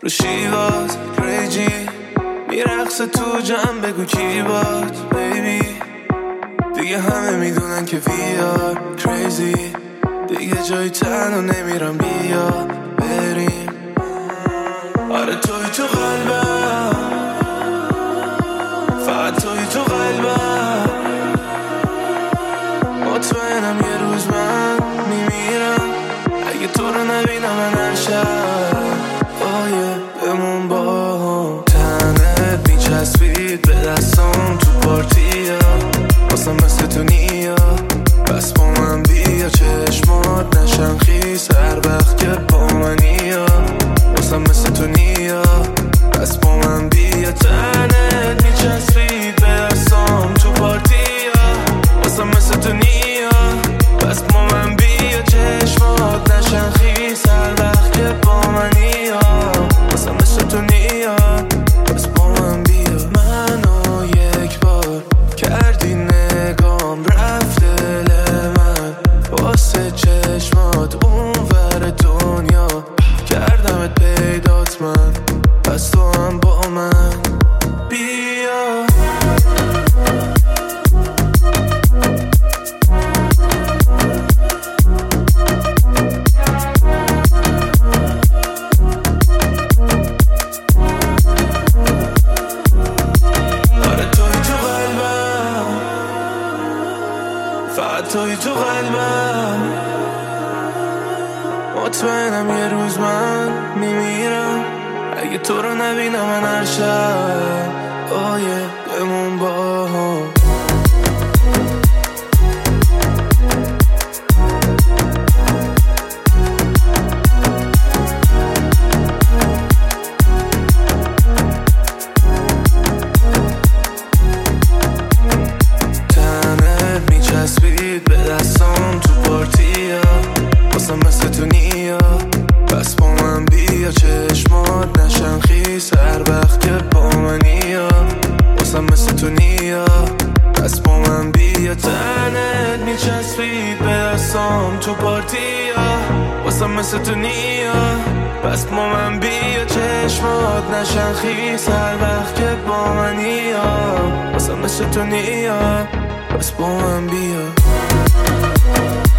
رو شیوات ریجی میرقصه تو جمع بگو کی باد بیبی دیگه همه میدونن که ویار کریزی دیگه جایی تنها نمیرم بیا بریم آره توی تو قلبم فقط توی تو قلبم مطمئنم یه روز من میمیرم اگه تو رو نبینم من هر شب بمون با هم تنت میچسبید به دستام تو پارتیا واسم مثل تو نیا بس با من بیا چشمات نشن خیس هر وقت که با منیا واسم مثل تو نیا بس با من بیا تنت میچسبید به دستام تو پارتیا واسم مثل تو نیا بس با من بیا چشمات نشن خیس هر وقت که با منیا واسم مثل تو نیا بس با من بیا منو یک بار کردی نگام رفت دل من واسه چشمات اون ور دنیا کردمت پیدات من پس تو هم با من بیا توی تو قلبم مطمئنم یه روز من میمیرم اگه تو رو نبینم من هر شب بمون با هم چسبید به دستام تو پارتیا واسم مثل تو نیا بس با من بیا چشمات نشن خیس هر وقت که با منیا واسم مثل تو نیا بس با من بیا تنت میچسبید به دستام تو پارتیا واسم مثل تو نیا بس با من بیا چشمات نشن خیس هر وقت که با منیا واسم مثل تو نیا بس با من بیا